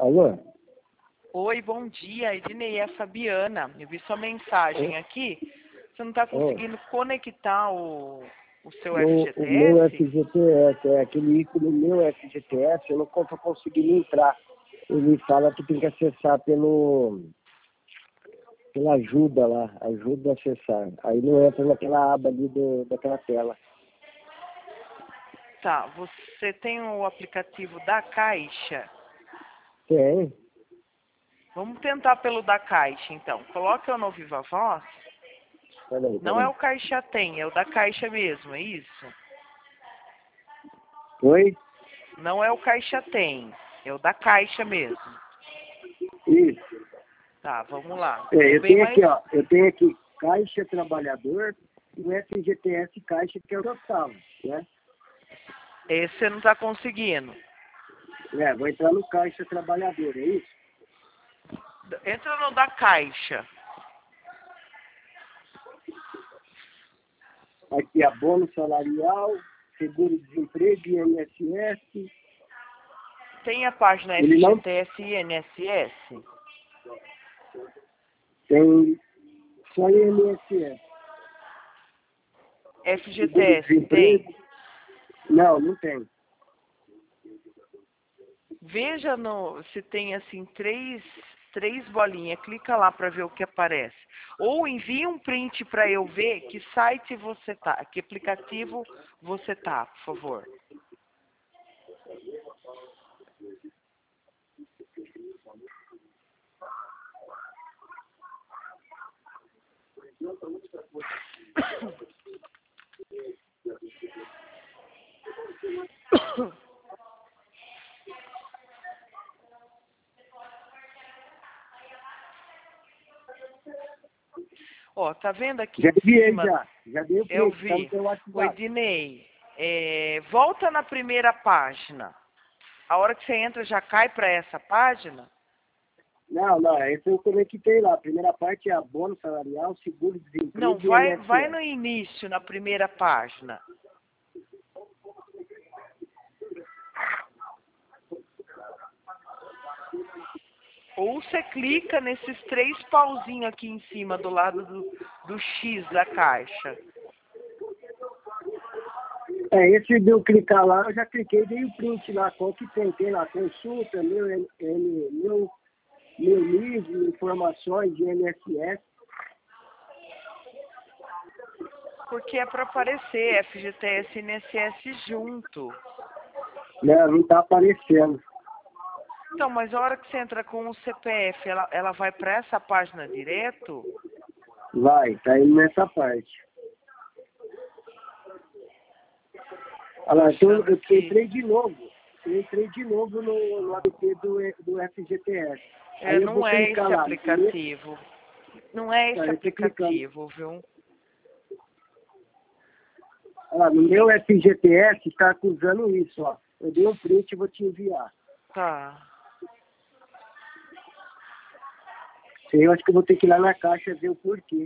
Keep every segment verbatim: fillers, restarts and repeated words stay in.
Alô? Oi, bom dia, Ednei, é a Fabiana. Eu vi sua mensagem aqui. Você não está conseguindo conectar o, o seu No, o F G T meu S? F G T S, é aquele ícone meu F G T S, eu não estou conseguindo entrar. Ele fala que tem que acessar pelo, pela ajuda lá, ajuda a acessar. Aí não entra naquela aba ali do, daquela tela. Tá, você tem o aplicativo da Caixa? Tem? Vamos tentar pelo da Caixa, então. Coloca eu no Viva Voz. Peraí, Não é peraí. o Caixa Tem, é o da Caixa mesmo, é isso? Oi? Não é o Caixa Tem, é o da Caixa mesmo. Isso. Tá, vamos lá. É, É eu bem tenho mais... aqui, ó, eu tenho aqui Caixa Trabalhador e o F G T S Caixa que é o que eu estava, né? Esse você não está conseguindo. É, vou entrar no Caixa Trabalhador, é isso? Entra no da Caixa. Aqui, abono salarial, seguro-desemprego, I N S S. Tem a página Ele não F G T S e I N S S? tem só I N S S. F G T S tem? Seguro-desemprego. Não, não tem. Veja no, se tem assim três, três bolinhas, clica lá para ver o que aparece. Ou envie um print para eu ver que site você tá, que aplicativo você tá, por favor. Ó, tá vendo aqui Já em enviei cima? já. Já dei o Eu print, tá no vi. teu O WhatsApp. Ednei, é, volta na primeira página. A hora que você entra já cai para essa página? Não, não, esse eu conectei lá. A primeira parte é abono salarial, Não, seguro-desemprego e vai, vai I N S S. no início, na primeira página. Ou você clica nesses três pauzinhos aqui em cima, do lado do, do X da caixa. É, esse de eu clicar lá, eu já cliquei, dei o print lá, qual que tem? Tem lá, consulta, meu, N- N- meu, meu livro, informações de I N S S. Porque é para aparecer F G T S e I N S S junto. Não, não tá aparecendo. Então, mas a hora que você entra com o C P F, ela, ela vai para essa página direto? Vai, tá indo nessa parte. Olha lá, então Achando eu que entrei de novo. Eu entrei de novo no, no app do, do F G T S. é, Aí eu vou não é clicar esse lá. Nesse, aplicativo. Não é tá, esse eu tô clicando. aplicativo, viu? Olha lá, no meu F G T S está acusando isso, ó. Eu dei um print e vou te enviar. Tá. Eu acho que eu vou ter que ir lá na caixa ver o porquê.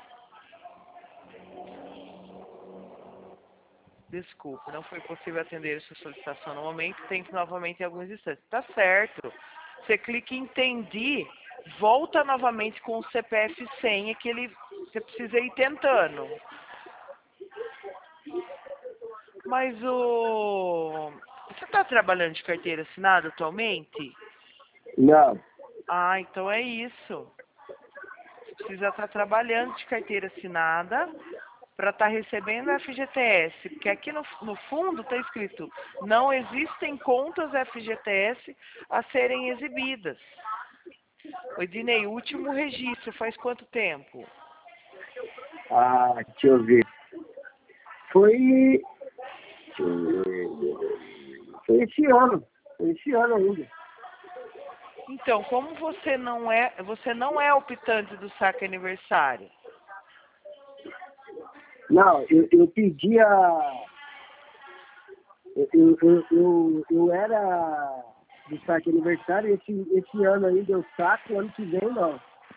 Desculpe, não foi possível atender sua solicitação no momento. Tente novamente em alguns instantes. Tá certo. Você clica em entendi, volta novamente com o C P F e senha que ele, você precisa ir tentando. Mas o... Você está trabalhando de carteira assinada atualmente? Não. Ah, então é isso. Você precisa estar trabalhando de carteira assinada para estar recebendo F G T S, porque aqui no, no fundo está escrito, não existem contas F G T S a serem exibidas. Oi, Dinei, o último registro faz quanto tempo? Ah, deixa eu ver. Foi. Deixa eu ver. Foi esse ano. Foi esse ano ainda. Então, como você não é, você não é optante do saque aniversário? Não, eu, eu pedi a. Eu, eu, eu, eu, eu era do saque aniversário, esse, esse ano ainda eu saco, ano que vem não.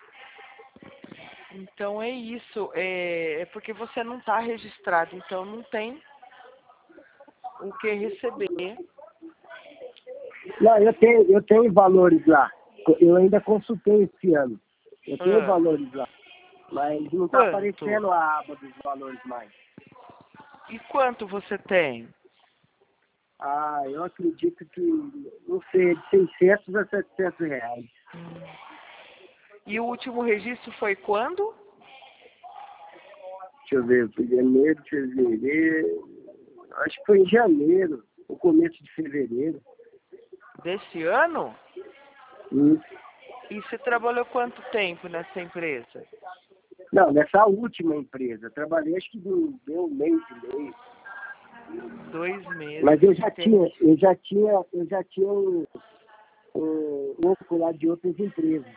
Então é isso, é, é porque você não está registrado, então não tem o que receber. Não, eu tenho, eu tenho valores lá. Eu ainda consultei esse ano. Eu tenho Ah, valores lá. Mas não está quanto? aparecendo a aba dos valores mais. E quanto você tem? Ah, eu acredito que, não sei, de seiscentos a setecentos reais. Hum. E o último registro foi quando? Deixa eu ver, foi janeiro, fevereiro. Acho que foi em janeiro, o começo de fevereiro. Desse ano? Isso. E você trabalhou quanto tempo nessa empresa? Não, nessa última empresa. Trabalhei acho que deu, deu um mês e meio. Dois meses. Mas eu já Entendi. tinha, eu já tinha, eu já tinha um, um outro lá de outras empresas.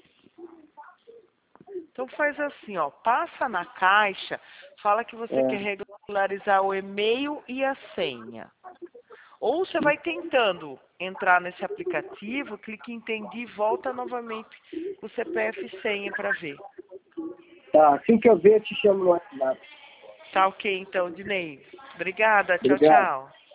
Então faz assim, ó, passa na caixa, fala que você É, quer regularizar o e-mail e a senha. Ou você vai tentando entrar nesse aplicativo, clique em entendi e volta novamente com o C P F e senha para ver. tá, assim que eu ver, eu te chamo no WhatsApp. Tá ok então, Dinei. Obrigada, tchau, Obrigado. tchau.